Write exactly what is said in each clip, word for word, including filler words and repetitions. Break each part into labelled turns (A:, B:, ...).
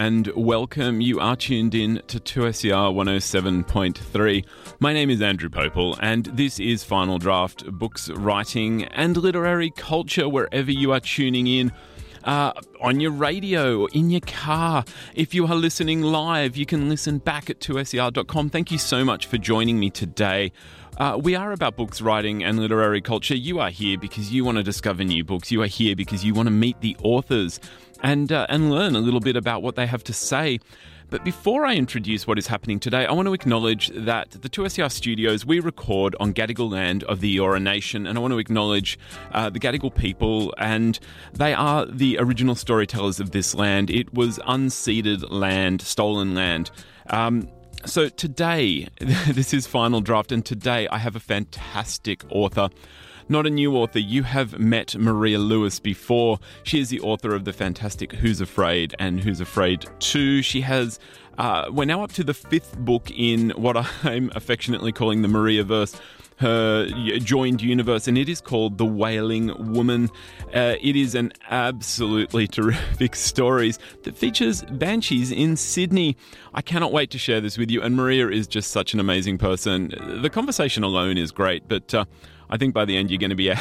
A: and welcome. You are tuned in to two S E R one oh seven point three. My name is Andrew Popel, and this is Final Draft, books, writing and literary culture wherever you are tuning in. Uh, on your radio, or in your car. If you are listening live, you can listen back at two S E R dot com. Thank you so much for joining me today. Uh, we are about books, writing and literary culture. You are here because you want to discover new books. You are here because you want to meet the authors and uh, and learn a little bit about what they have to say. But before I introduce what is happening today, I want to acknowledge that the two S E R studios, we record on Gadigal land of the Eora Nation, and I want to acknowledge uh, the Gadigal people, and they are the original storytellers of this land. It was unceded land, stolen land. Um, so today, this is Final Draft, and today I have a fantastic author. Not a new author. You have met Maria Lewis before. She is the author of the fantastic Who's Afraid and Who's Afraid two. She has, uh, we're now up to the fifth book in what I'm affectionately calling the Maria-verse, her joined universe, and it is called The Wailing Woman. Uh, it is an absolutely terrific story that features banshees in Sydney. I cannot wait to share this with you, and Maria is just such an amazing person. The conversation alone is great, but uh, I think by the end you're going to be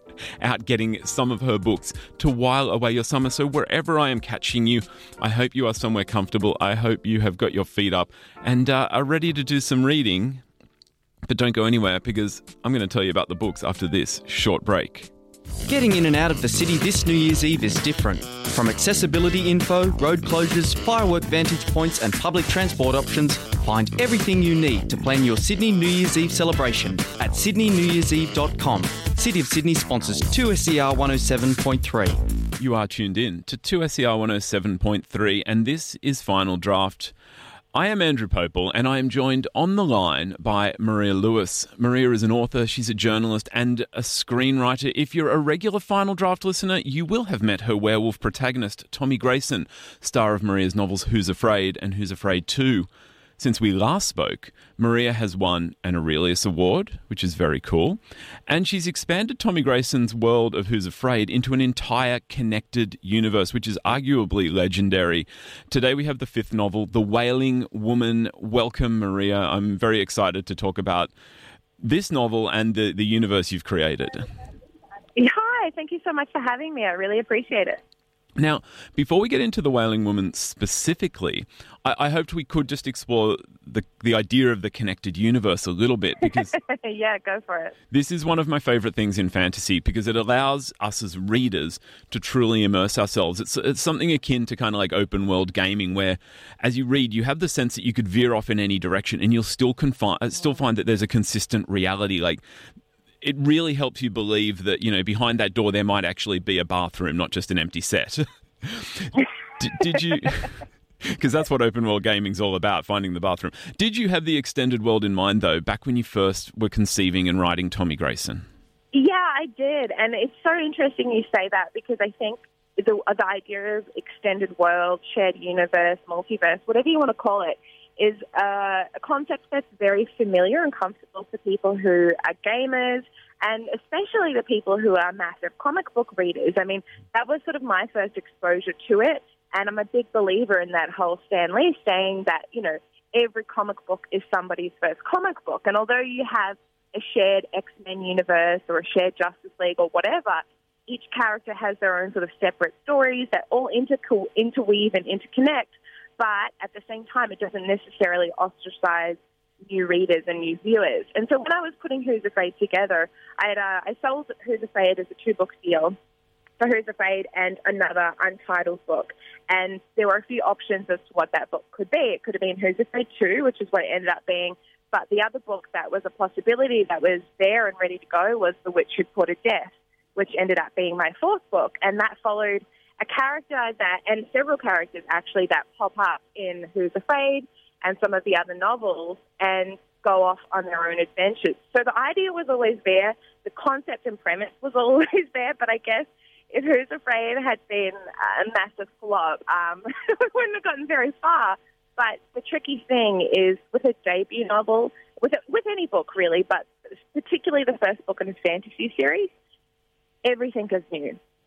A: out getting some of her books to while away your summer. So wherever I am catching you, I hope you are somewhere comfortable. I hope you have got your feet up and uh, are ready to do some reading. But don't go anywhere, because I'm going to tell you about the books after this short break.
B: Getting in and out of the city this New Year's Eve is different. From accessibility info, road closures, firework vantage points and public transport options, find everything you need to plan your Sydney New Year's Eve celebration at sydney new years eve dot com. City of Sydney sponsors two S E R one oh seven point three.
A: You are tuned in to two S E R one oh seven point three, and this is Final Draft. I am Andrew Popel, and I am joined on the line by Maria Lewis. Maria is an author, she's a journalist and a screenwriter. If you're a regular Final Draft listener, you will have met her werewolf protagonist, Tommy Grayson, star of Maria's novels Who's Afraid and Who's Afraid two. Since we last spoke, Maria has won an Aurelius Award, which is very cool, and she's expanded Tommy Grayson's world of Who's Afraid into an entire connected universe, which is arguably legendary. Today we have the fifth novel, The Wailing Woman. Welcome, Maria. I'm very excited to talk about this novel and the, the universe you've created.
C: Hi, thank you so much for having me. I really appreciate it.
A: Now, before we get into The Wailing Woman specifically, I, I hoped we could just explore the the idea of the connected universe a little bit, because
C: yeah, go for it.
A: This is one of my favourite things in fantasy, because it allows us as readers to truly immerse ourselves. It's it's something akin to kind of like open world gaming, where as you read, you have the sense that you could veer off in any direction, and you'll still confi- still find that there's a consistent reality. Like, it really helps you believe that, you know, behind that door there might actually be a bathroom, not just an empty set. did, did you... Because that's what open world gaming's all about, finding the bathroom. Did you have the extended world in mind, though, back when you first were conceiving and writing Tommy Grayson?
C: Yeah, I did. And it's so interesting you say that, because I think the, the idea of extended world, shared universe, multiverse, whatever you want to call it, is uh, a concept that's very familiar and comfortable for people who are gamers, and especially the people who are massive comic book readers. I mean, that was sort of my first exposure to it, and I'm a big believer in that whole Stan Lee saying that, you know, every comic book is somebody's first comic book. And although you have a shared X-Men universe or a shared Justice League or whatever, each character has their own sort of separate stories that all interco- interweave and interconnect. But at the same time, it doesn't necessarily ostracize new readers and new viewers. And so when I was putting Who's Afraid together, I had, uh, I sold Who's Afraid as a two-book deal for Who's Afraid and another untitled book. And there were a few options as to what that book could be. It could have been Who's Afraid two, which is what it ended up being. But the other book that was a possibility that was there and ready to go was The Witch Who Courted Death, which ended up being my fourth book. And that followed a character that, and several characters actually, that pop up in Who's Afraid and some of the other novels and go off on their own adventures. So the idea was always there. The concept and premise was always there, but I guess if Who's Afraid had been a massive flop, um, we wouldn't have gotten very far. But the tricky thing is, with a debut novel, with a, with any book really, but particularly the first book in a fantasy series, everything is new.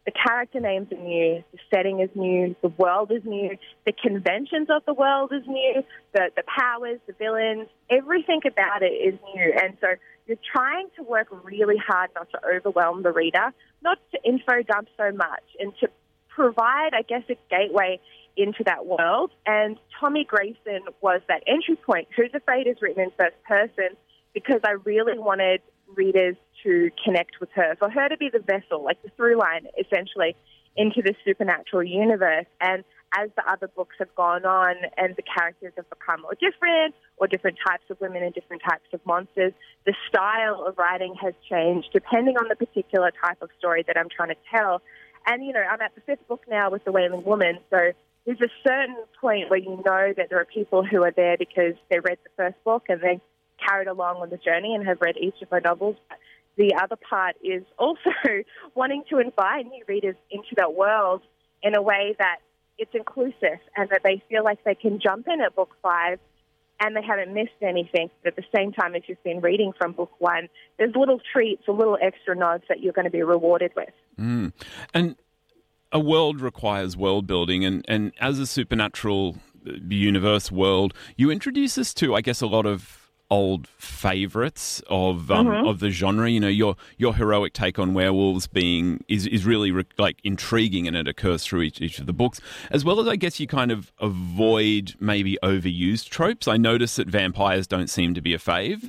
C: The character names are new, the setting is new, the world is new, the conventions of the world is new, the, the powers, the villains, everything about it is new. And so you're trying to work really hard not to overwhelm the reader, not to info dump so much, and to provide, I guess, a gateway into that world. And Tommy Grayson was that entry point. Who's Afraid is written in first person because I really wanted readers to connect with her, for her to be the vessel, like the through line, essentially, into the supernatural universe. And as the other books have gone on and the characters have become more different, or different types of women and different types of monsters, the style of writing has changed depending on the particular type of story that I'm trying to tell. And, you know, I'm at the fifth book now with The Wailing Woman, so there's a certain point where you know that there are people who are there because they read the first book and they carried along on the journey and have read each of her novels. But the other part is also wanting to invite new readers into that world in a way that it's inclusive and that they feel like they can jump in at book five and they haven't missed anything. But at the same time, if you've been reading from book one, there's little treats or little extra nods that you're going to be rewarded with.
A: Mm. And a world requires world building, and, and as a supernatural universe world, you introduce us to, I guess, a lot of old favourites of um, mm-hmm. of the genre. You know, your your heroic take on werewolves being is is really re- like intriguing, and it occurs through each, each of the books, as well as I guess you kind of avoid maybe overused tropes. I notice that vampires don't seem to be a fave.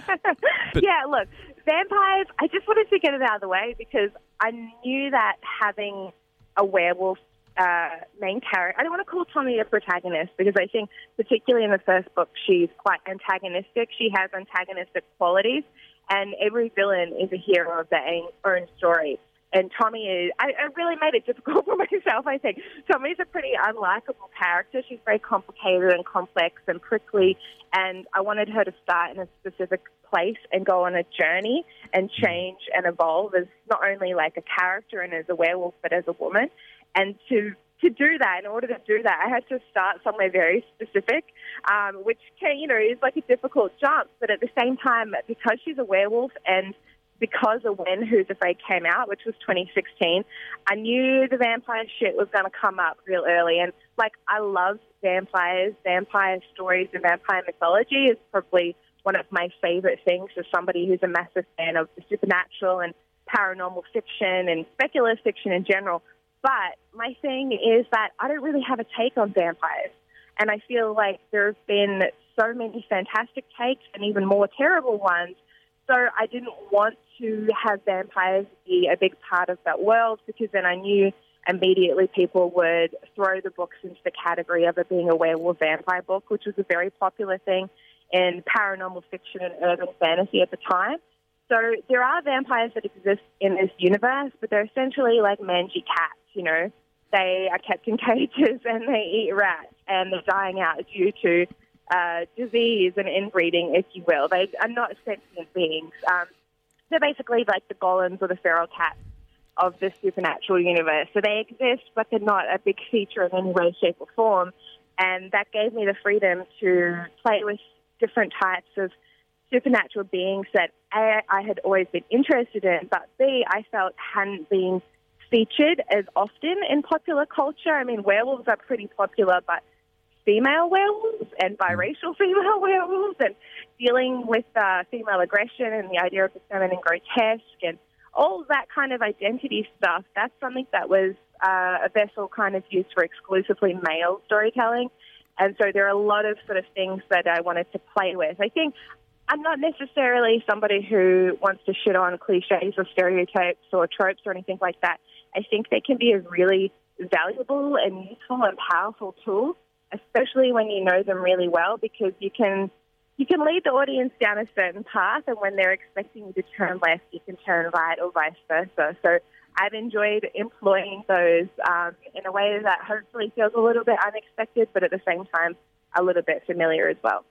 A: But-
C: yeah, look, vampires. I just wanted to get it out of the way because I knew that having a werewolf Uh, main character. I don't want to call Tommy a protagonist because I think, particularly in the first book, she's quite antagonistic. She has antagonistic qualities, and every villain is a hero of their own story. And Tommy is, I, I really made it difficult for myself, I think. Tommy's a pretty unlikable character. She's very complicated and complex and prickly, and I wanted her to start in a specific place and go on a journey and change and evolve as not only like a character and as a werewolf, but as a woman. And to to do that, in order to do that, I had to start somewhere very specific, um, which can, you know, is like a difficult jump. But at the same time, because she's a werewolf and because of when Who's Afraid came out, which was twenty sixteen, I knew the vampire shit was going to come up real early. And, like, I love vampires. Vampire stories and vampire mythology is probably one of my favorite things as somebody who's a massive fan of the supernatural and paranormal fiction and speculative fiction in general. But my thing is that I don't really have a take on vampires. And I feel like there have been so many fantastic takes and even more terrible ones. So I didn't want to have vampires be a big part of that world because then I knew immediately people would throw the books into the category of it being a werewolf vampire book, which was a very popular thing in paranormal fiction and urban fantasy at the time. So there are vampires that exist in this universe, but they're essentially like mangy cats, you know. They are kept in cages and they eat rats, and they're dying out due to uh, disease and inbreeding, if you will. They are not sentient beings. Um, they're basically like the golems or the feral cats of the supernatural universe. So they exist, but they're not a big feature in any way, shape, or form. And that gave me the freedom to play with different types of supernatural beings that A, I had always been interested in, but B, I felt hadn't been featured as often in popular culture. I mean, werewolves are pretty popular, but female werewolves and biracial female werewolves and dealing with uh, female aggression and the idea of the feminine grotesque and all that kind of identity stuff, that's something that was uh, a vessel kind of used for exclusively male storytelling. And so there are a lot of sort of things that I wanted to play with. I think I'm not necessarily somebody who wants to shit on cliches or stereotypes or tropes or anything like that. I think they can be a really valuable and useful and powerful tool, especially when you know them really well, because you can you can lead the audience down a certain path, and when they're expecting you to turn left, you can turn right or vice versa. So I've enjoyed employing those um, in a way that hopefully feels a little bit unexpected, but at the same time a little bit familiar as well.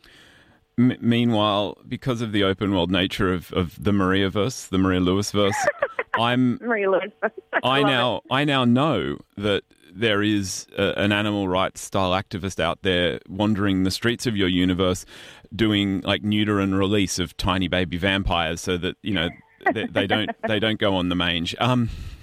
A: M- meanwhile, because of the open world nature of, of the Mariaverse, the Maria Lewis verse, I'm
C: Maria Lewis.
A: I now
C: it.
A: I now know that there is a, an animal rights style activist out there wandering the streets of your universe, doing like neuter and release of tiny baby vampires, so that you know they, they don't they don't go on the mange. Um,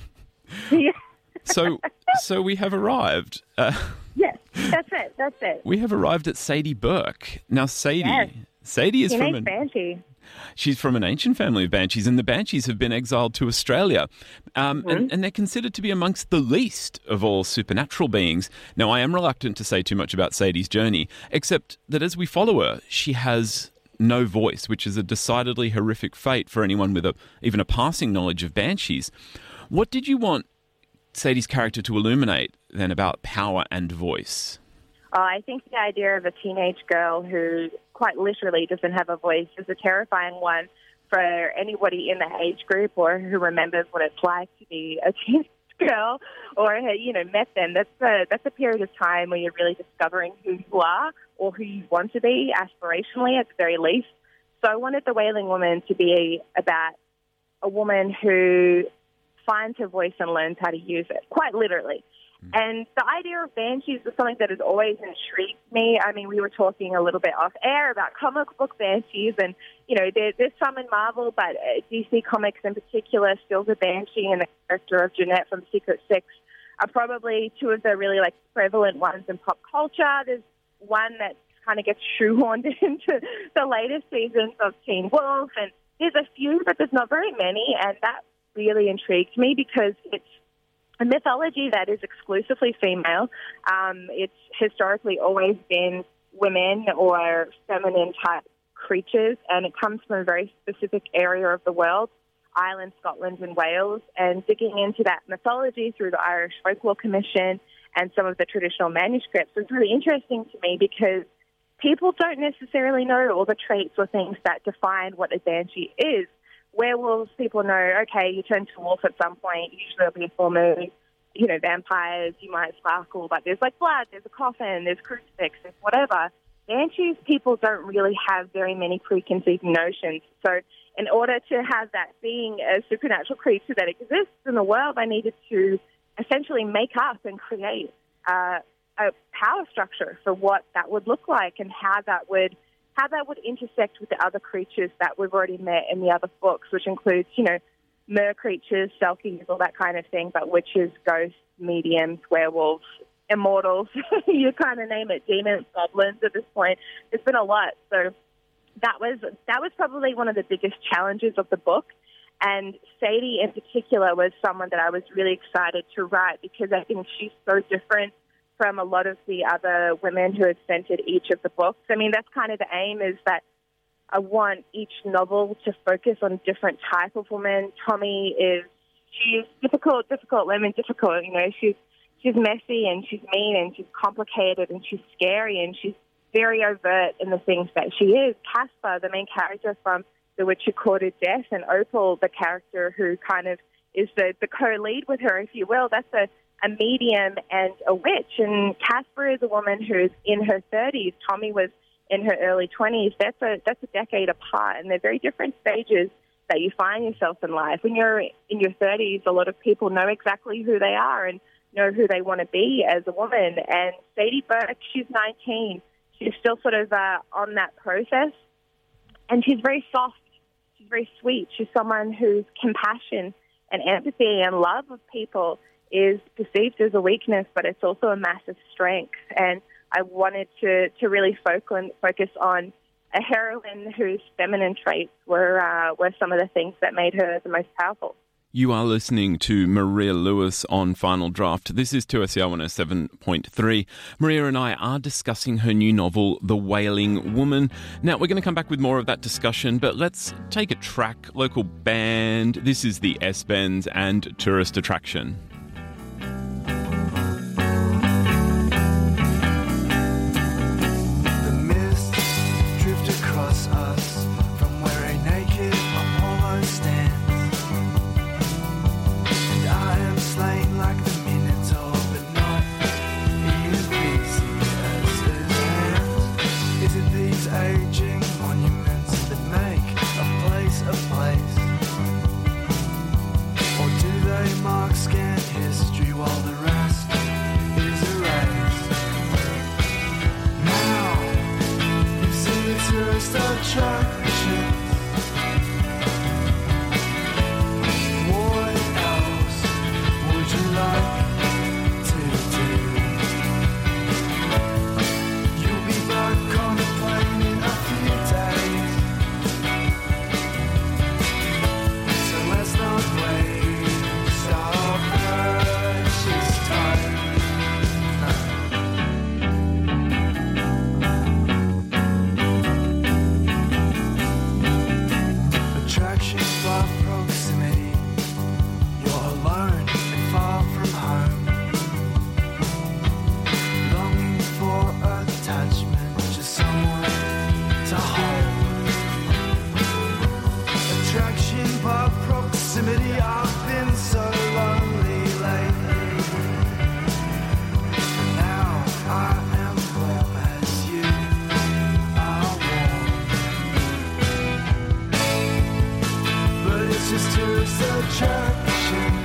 C: Yeah.
A: So, so we have arrived. Uh,
C: Yes, that's it. That's it.
A: we have arrived at Sadie Burke. Now, Sadie,
C: Yes.
A: Sadie is
C: Teenage
A: from an,
C: Banshee.
A: she's from an ancient family of banshees, and the banshees have been exiled to Australia, um,
C: Mm-hmm.
A: and, and they're considered to be amongst the least of all supernatural beings. Now, I am reluctant to say too much about Sadie's journey, except that as we follow her, she has no voice, which is a decidedly horrific fate for anyone with a even a passing knowledge of banshees. What did you want Sadie's character to illuminate then about power and voice?
C: Oh, I think the idea of a teenage girl who quite literally doesn't have a voice is a terrifying one for anybody in the age group or who remembers what it's like to be a teenage girl or, you know, met them. That's a, that's a period of time where you're really discovering who you are or who you want to be aspirationally at the very least. So I wanted The Wailing Woman to be about a woman who finds her voice and learns how to use it, quite literally. And the idea of banshees is something that has always intrigued me. I mean, we were talking a little bit off air about comic book banshees, and, you know, there, there's some in Marvel, but uh, D C Comics in particular, still the Banshee and the character of Jeanette from Secret Six are probably two of the really, like, prevalent ones in pop culture. There's one that kind of gets shoehorned into the latest seasons of Teen Wolf, and there's a few, but there's not very many, and that really intrigued me because it's a mythology that is exclusively female. Um, it's historically always been women or feminine type creatures, and it comes from a very specific area of the world, Ireland, Scotland, and Wales. And digging into that mythology through the Irish Folklore Commission and some of the traditional manuscripts was really interesting to me because people don't necessarily know all the traits or things that define what a banshee is. Werewolves, people know, okay, you turn to a wolf at some point, usually there'll be a full moon. You know, vampires, you might sparkle, but there's like blood, there's a coffin, there's crucifix, there's whatever. Banshees, people don't really have very many preconceived notions. So in order to have that being a supernatural creature that exists in the world, I needed to essentially make up and create uh, a power structure for what that would look like and how that would how that would intersect with the other creatures that we've already met in the other books, which includes, you know, mer creatures, selkies, all that kind of thing, but witches, ghosts, mediums, werewolves, immortals, you kind of name it, demons, goblins at this point. There's been a lot. So that was that was probably one of the biggest challenges of the book. And Sadie in particular was someone that I was really excited to write because I think she's so different from a lot of the other women who have centered each of the books. I mean, that's kind of the aim, is that I want each novel to focus on a different type of woman. Tommy is, she's difficult, difficult women, difficult, you know, she's she's messy and she's mean and she's complicated and she's scary and she's very overt in the things that she is. Caspar, the main character from The Witcher Courted Death, and Opal, the character who kind of is the, the co-lead with her, if you will, that's a a medium and a witch. And Caspar is a woman who's in her thirties. Tommy was in her early twenties. That's a that's a decade apart, and they're very different stages that you find yourself in life. When you're in your thirties, a lot of people know exactly who they are and know who they want to be as a woman. And Sadie Burke, she's nineteen. She's still sort of uh, on that process, and she's very soft. She's very sweet. She's someone whose compassion and empathy and love of people is perceived as a weakness, but it's also a massive strength. And I wanted to, to really focus, focus on a heroine whose feminine traits were uh, were some of the things that made her the most powerful.
A: You are listening to Maria Lewis on Final Draft. This is two S E R one oh seven point three. Maria and I are discussing her new novel, The Wailing Woman. Now, we're going to come back with more of that discussion, but let's take a track. Local band. This is the S-Bends and Tourist Attraction.
D: What else would junction.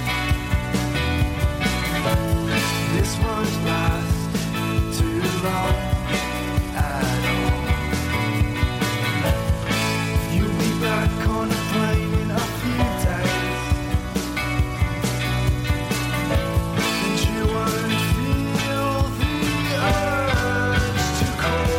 D: This won't last too long at all. You'll be back on the plane in a few days, and you won't feel the urge to call.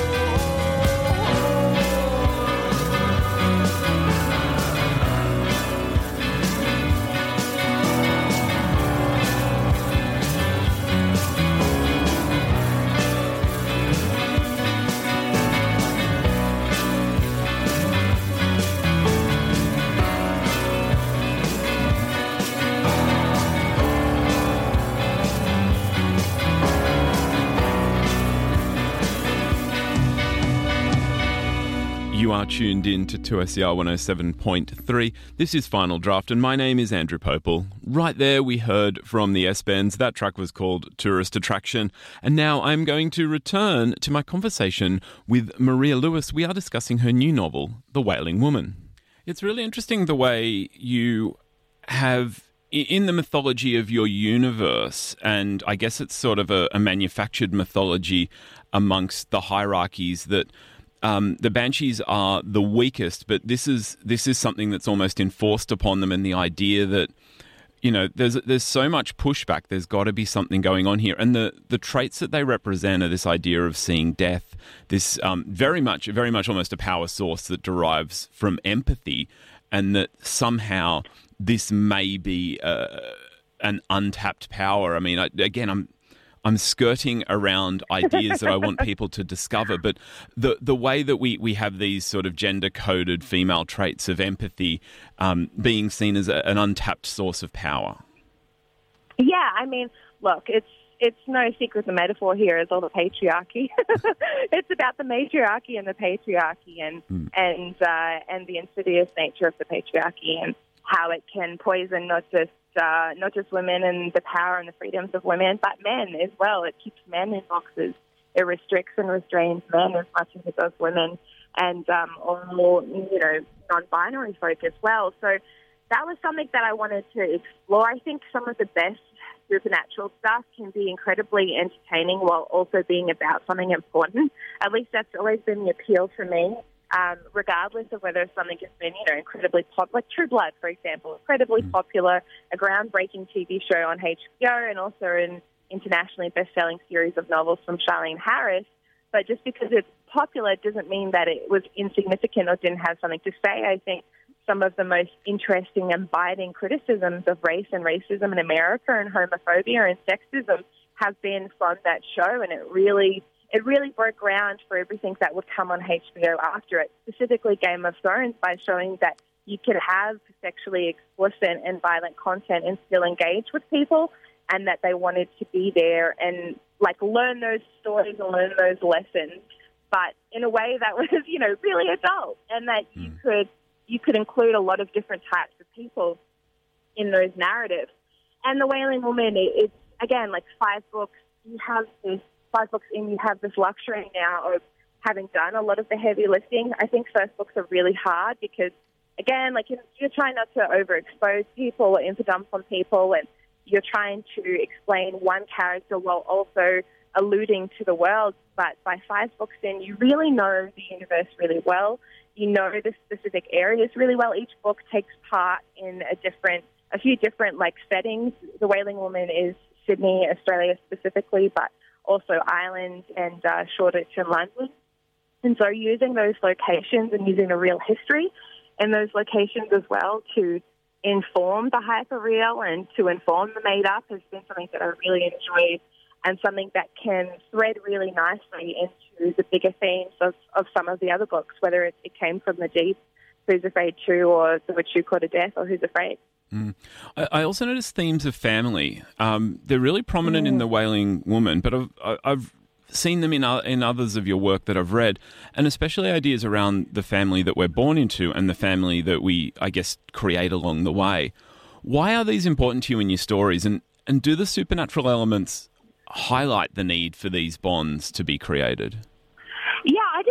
A: You are tuned in to two S E R one oh seven point three. This is Final Draft, and my name is Andrew Popel. Right there, we heard from the S-Bends. That track was called Tourist Attraction. And now I'm going to return to my conversation with Maria Lewis. We are discussing her new novel, The Wailing Woman. It's really interesting the way you have, in the mythology of your universe, and I guess it's sort of a, a manufactured mythology amongst the hierarchies, that Um, the Banshees are the weakest, but this is this is something that's almost enforced upon them, and the idea that, you know, there's there's so much pushback. There's got to be something going on here, and the, the traits that they represent are this idea of seeing death, this um, very much very much almost a power source that derives from empathy, and that somehow this may be uh, an untapped power. I mean, I, again, I'm. I'm skirting around ideas that I want people to discover, but the the way that we, we have these sort of gender-coded female traits of empathy um, being seen as a, an untapped source of power.
C: Yeah, I mean, look, it's it's no secret the metaphor here is all the patriarchy. It's about the matriarchy and the patriarchy, and mm. and uh, and the insidious nature of the patriarchy, and how it can poison not just Uh, not just women and the power and the freedoms of women, but men as well. It keeps men in boxes. It restricts and restrains men as much as it does women, and um, all, you know, non-binary folk as well. So that was something that I wanted to explore. I think some of the best supernatural stuff can be incredibly entertaining while also being about something important. At least that's always been the appeal for me. Um, regardless of whether something has been, you know, incredibly popular, like True Blood, for example, incredibly popular, a groundbreaking T V show on H B O, and also an internationally best-selling series of novels from Charlene Harris. But just because it's popular doesn't mean that it was insignificant or didn't have something to say. I think some of the most interesting and biting criticisms of race and racism in America and homophobia and sexism have been from that show, and it really... It really broke ground for everything that would come on H B O after it, specifically Game of Thrones, by showing that you could have sexually explicit and violent content and still engage with people, and that they wanted to be there and, like, learn those stories and learn those lessons, but in a way that was, you know, really adult, and that mm. you could you could include a lot of different types of people in those narratives. And The Wailing Woman, it, it's, again, like five books. You have this Five books in, you have this luxury now of having done a lot of the heavy lifting. I think first books are really hard because, again, like you're trying not to overexpose people or infodump on people, and you're trying to explain one character while also alluding to the world. But by five books in, you really know the universe really well. You know the specific areas really well. Each book takes part in a different, a few different like settings. The Wailing Woman is Sydney, Australia specifically, but also Ireland and uh, Shoreditch and London. And so using those locations and using the real history in those locations as well to inform the hyperreal and to inform the made-up has been something that I really enjoyed, and something that can thread really nicely into the bigger themes of, of some of the other books, whether it, it came from the deep, Who's Afraid Two, or The Witch Who Caught a Death, or Who's Afraid.
A: Mm. I, I also noticed themes of family. Um, they're really prominent mm. in The Wailing Woman, but I've, I've seen them in, in others of your work that I've read, and especially ideas around the family that we're born into and the family that we, I guess, create along the way. Why are these important to you in your stories, and, and do the supernatural elements highlight the need for these bonds to be created?
C: Yeah, I just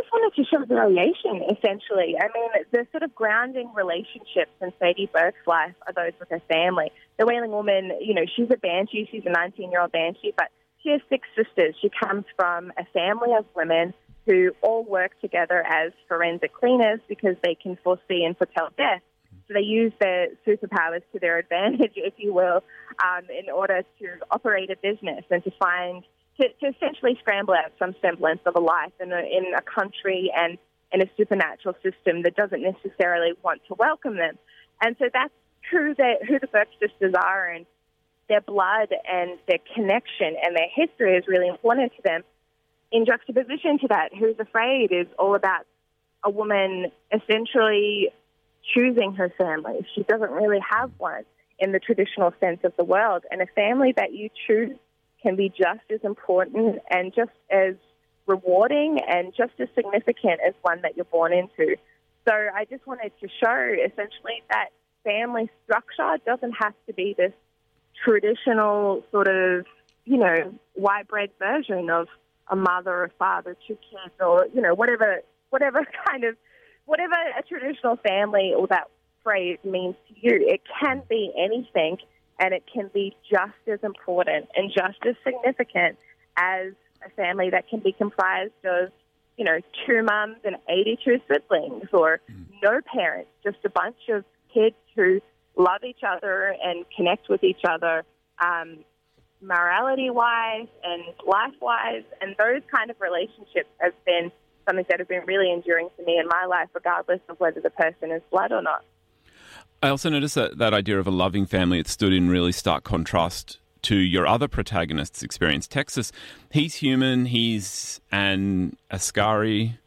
C: wanted to show variation, essentially. I mean, the sort of grounding relationships in Sadie Burke's life are those with her family. The Wailing Woman, you know, she's a Banshee. She's a nineteen-year-old Banshee, but she has six sisters. She comes from a family of women who all work together as forensic cleaners because they can foresee and foretell death. So they use their superpowers to their advantage, if you will, um, in order to operate a business and to find, to, to essentially scramble out some semblance of a life in a, in a country and in a supernatural system that doesn't necessarily want to welcome them. And so that's who, who the Burke sisters are, and their blood and their connection and their history is really important to them. In juxtaposition to that, Who's Afraid is all about a woman essentially choosing her family. She doesn't really have one in the traditional sense of the world. And a family that you choose can be just as important and just as rewarding and just as significant as one that you're born into. So I just wanted to show essentially that family structure doesn't have to be this traditional sort of, you know, white bread version of a mother, a father, two kids, or, you know, whatever, whatever kind of, whatever a traditional family or that phrase means to you. It can be anything, and it can be just as important and just as significant as a family that can be comprised of, you know, two mums and eighty-two siblings, or no parents, just a bunch of kids who love each other and connect with each other, um, morality-wise and life-wise. And those kind of relationships have been something that have been really enduring to me in my life, regardless of whether the person is blood or not.
A: I also noticed that that idea of a loving family, it stood in really stark contrast to your other protagonist's experience. Texas, he's human, he's an Askari,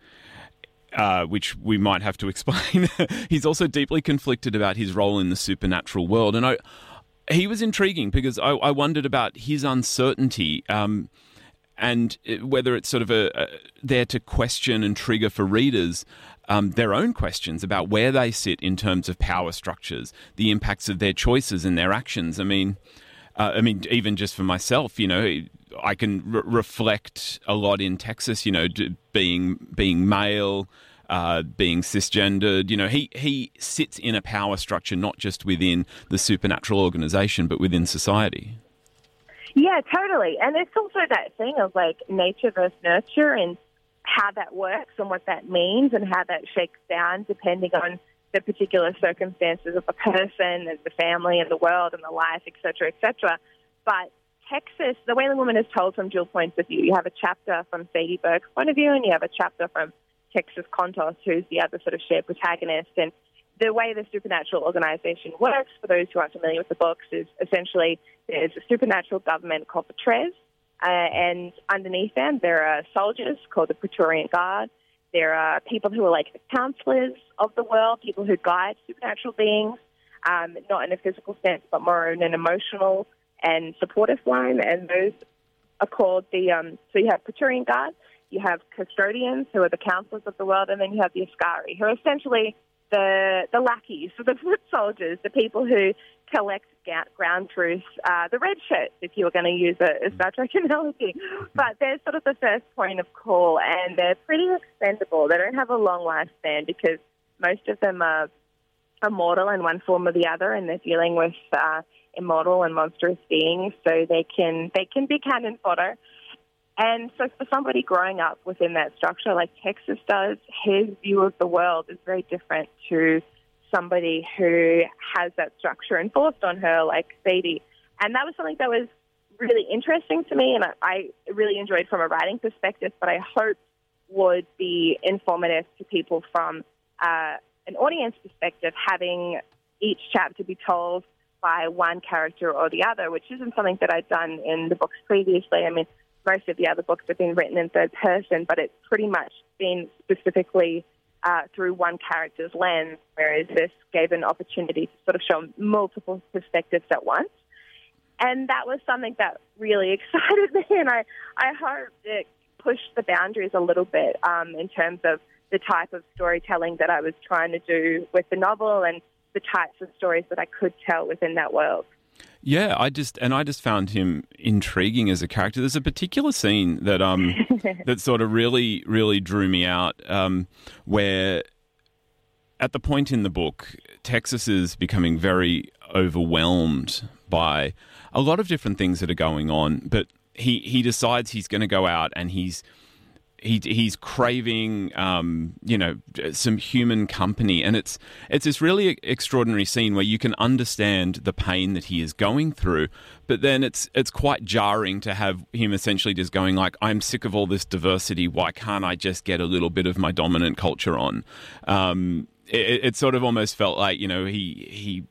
A: uh, which we might have to explain. He's also deeply conflicted about his role in the supernatural world. And I, he was intriguing because I, I wondered about his uncertainty, um, and whether it's sort of a, a there to question and trigger for readers um, their own questions about where they sit in terms of power structures, the impacts of their choices and their actions. I mean, uh, I mean, even just for myself, you know, I can re- reflect a lot in Texas. You know, d- being being male, uh, being cisgendered. You know, he he sits in a power structure not just within the supernatural organization, but within society.
C: Yeah, totally. And it's also that thing of like nature versus nurture and how that works and what that means and how that shakes down depending on the particular circumstances of the person and the family and the world and the life, et cetera, et cetera. But Texas, the Wailing Woman is told from dual points of view. You have a chapter from Sadie Burke's point of view and you have a chapter from Texas Kontos, who's the other sort of shared protagonist. And the way the supernatural organization works, for those who aren't familiar with the books, is essentially there's a supernatural government called the Tres, uh, and underneath them there are soldiers called the Praetorian Guard. There are people who are like the counselors of the world, people who guide supernatural beings, um, not in a physical sense, but more in an emotional and supportive one. And those are called the, um, so you have Praetorian Guard, you have custodians, who are the counselors of the world, and then you have the Askari, who are essentially the the lackeys, so the foot soldiers, the people who collect ground truth, uh, the red shirts, if you were going to use a, a Star Trek analogy. But they're sort of the first point of call, and they're pretty expendable. They don't have a long lifespan because most of them are immortal in one form or the other, and they're dealing with uh, immortal and monstrous beings, so they can they can be cannon fodder. And so for somebody growing up within that structure like Texas does, his view of the world is very different to somebody who has that structure enforced on her like Sadie. And that was something that was really interesting to me and I, I really enjoyed from a writing perspective, but I hope would be informative to people from uh, an audience perspective, having each chapter be told by one character or the other, which isn't something that I'd done in the books previously. I mean, most of the other books have been written in third person, but it's pretty much been specifically uh, through one character's lens, whereas this gave an opportunity to sort of show multiple perspectives at once. And that was something that really excited me, and I, I hope it pushed the boundaries a little bit um, in terms of the type of storytelling that I was trying to do with the novel and the types of stories that I could tell within that world.
A: Yeah, I just and I just found him intriguing as a character. There's a particular scene that um that sort of really really drew me out, um, where at the point in the book, Texas is becoming very overwhelmed by a lot of different things that are going on, but he he decides he's going to go out and he's. He he's craving, um, you know, some human company, and it's it's this really extraordinary scene where you can understand the pain that he is going through, but then it's it's quite jarring to have him essentially just going like, "I'm sick of all this diversity. Why can't I just get a little bit of my dominant culture on?" Um, it, it sort of almost felt like, you know, he he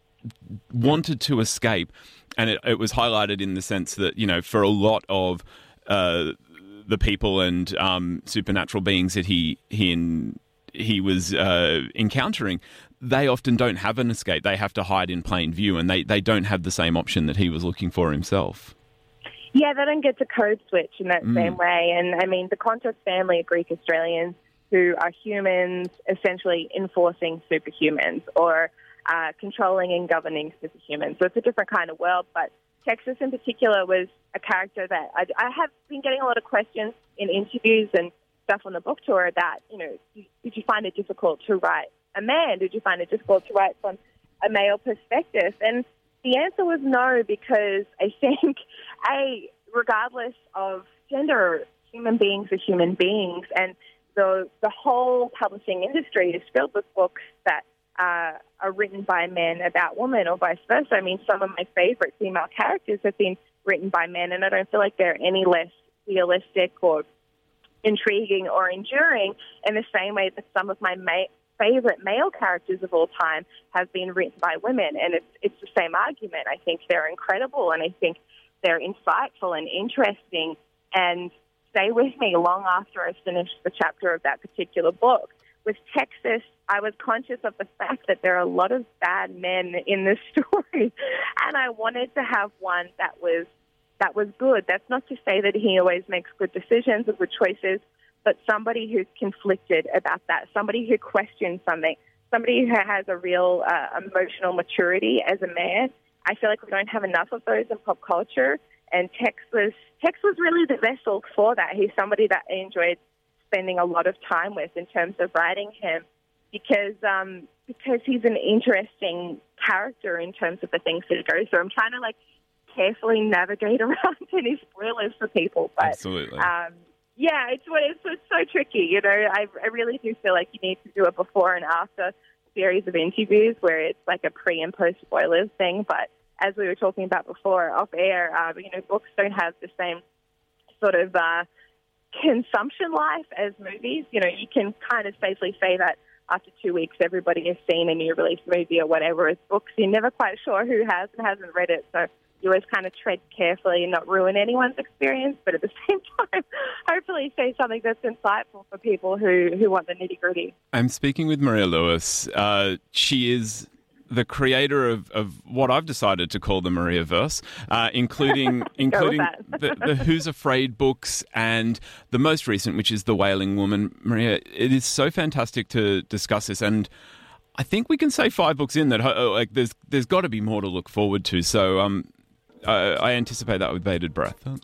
A: wanted to escape, and it, it was highlighted in the sense that, you know, for a lot of uh, the people and um, supernatural beings that he he in, he was uh, encountering, they often don't have an escape. They have to hide in plain view, and they, they don't have the same option that he was looking for himself.
C: Yeah, they don't get to code switch in that
A: Mm.
C: same way. And I mean, the Contos family are Greek Australians who are humans essentially enforcing superhumans or uh, controlling and governing superhumans. So it's a different kind of world, but Texas in particular was a character that I, I have been getting a lot of questions in interviews and stuff on the book tour about, you know, did you find it difficult to write a man? Did you find it difficult to write from a male perspective? And the answer was no, because I think, A, regardless of gender, human beings are human beings, and the the whole publishing industry is filled with books that Uh, are written by men about women or vice versa. I mean, some of my favorite female characters have been written by men, and I don't feel like they're any less realistic or intriguing or enduring in the same way that some of my ma- favorite male characters of all time have been written by women. And it's, it's the same argument. I think they're incredible, and I think they're insightful and interesting, and stay with me long after I finish the chapter of that particular book. With Texas, I was conscious of the fact that there are a lot of bad men in this story, and I wanted to have one that was that was good. That's not to say that he always makes good decisions or good choices, but somebody who's conflicted about that, somebody who questions something, somebody who has a real uh, emotional maturity as a man. I feel like we don't have enough of those in pop culture, and Tex was, Tex was really the vessel for that. He's somebody that I enjoyed spending a lot of time with in terms of writing him, because um, because he's an interesting character in terms of the things that he goes through. I'm trying to like carefully navigate around any spoilers for people, but
A: Absolutely.
C: Um, yeah, it's it's it's so tricky. You know, I I really do feel like you need to do a before and after series of interviews where it's like a pre and post spoilers thing. But as we were talking about before off air, uh, you know, books don't have the same sort of uh, consumption life as movies. You know, you can kind of safely say that after two weeks everybody has seen a new release movie or whatever. As books, you're never quite sure who has and hasn't read it, so you always kind of tread carefully and not ruin anyone's experience, but at the same time, hopefully say something that's insightful for people who, who want the nitty-gritty.
A: I'm speaking with Maria Lewis. Uh, she is the creator of, of what I've decided to call the Mariaverse, uh, including including the, the Who's Afraid books and the most recent, which is The Wailing Woman. Maria, it is so fantastic to discuss this, and I think we can say five books in that uh, like there's there's got to be more to look forward to. So um, I, I anticipate that with bated breath. Huh?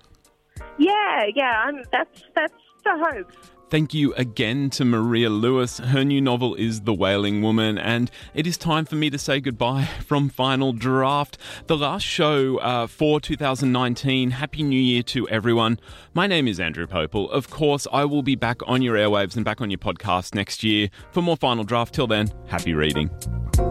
C: Yeah, yeah, I'm, that's that's the hope.
A: Thank you again to Maria Lewis. Her new novel is The Wailing Woman, and it is time for me to say goodbye from Final Draft, the last show uh, for two thousand nineteen. Happy New Year to everyone. My name is Andrew Popel. Of course, I will be back on your airwaves and back on your podcast next year for more Final Draft. Till then, happy reading.